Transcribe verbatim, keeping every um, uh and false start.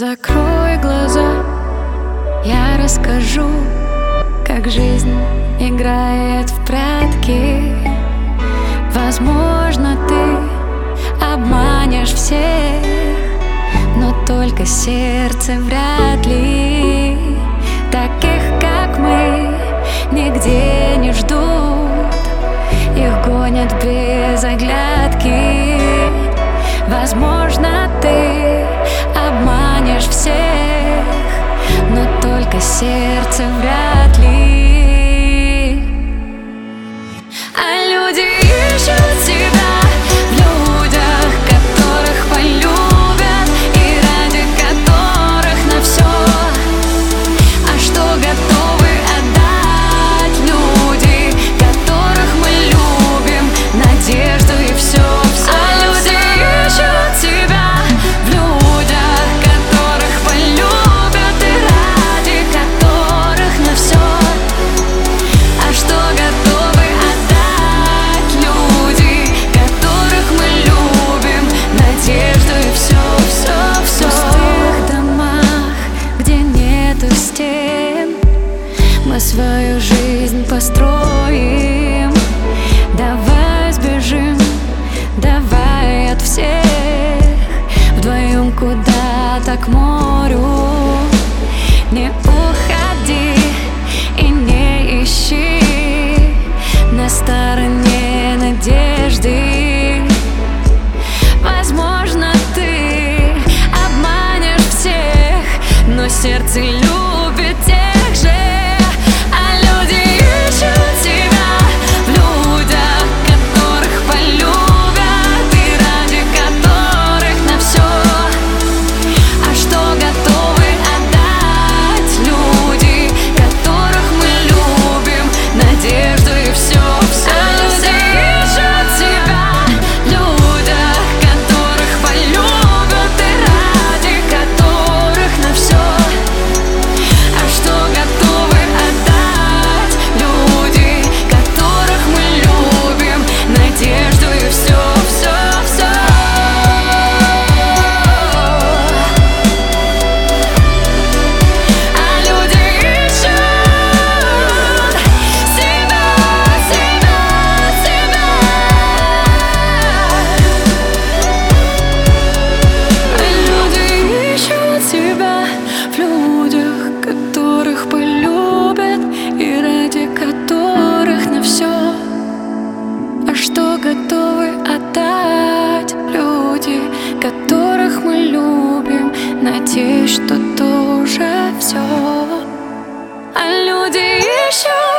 Закрой глаза, я расскажу, как жизнь играет в прятки. Возможно, ты обманешь всех, но только сердце вряд ли. Таких, как мы, нигде не ждут, их гонят без оглядки. Возможно, ты обманешь всех, но только сердце вряд ли. А люди ищут себя в людях, которых полюбят и ради которых на все. А что готовы отдать люди, которых мы любим, надежду и все. А люди ищут себя в людях, которых полюбят и ради которых на все. А что готовы отдать люди, которых мы любим, надежду и все, все, все. В пустых домах, где нету стен, мы свою жизнь построим. Давай сбежим, давай от всех, вдвоем куда-то к морю. Не уходи и не ищи на стороне надежды. Возможно, ты обманешь всех, но сердце любит тех же. А люди ищут себя в людях, которых полюбят и ради которых на все. А что готовы отдать люди, которых мы любим, надежду и все, все. Люди ищут себя в людях, которых полюбят и ради которых на все. А что готовы отдать люди, которых мы любим, надежду и все, все, все. А люди ищут себя, себя, себя. А люди ищут себя в людях, которых полюбят и ради которых на все. А что готовы отдать люди, которых мы любим, надеюсь, что тоже все. А люди ищут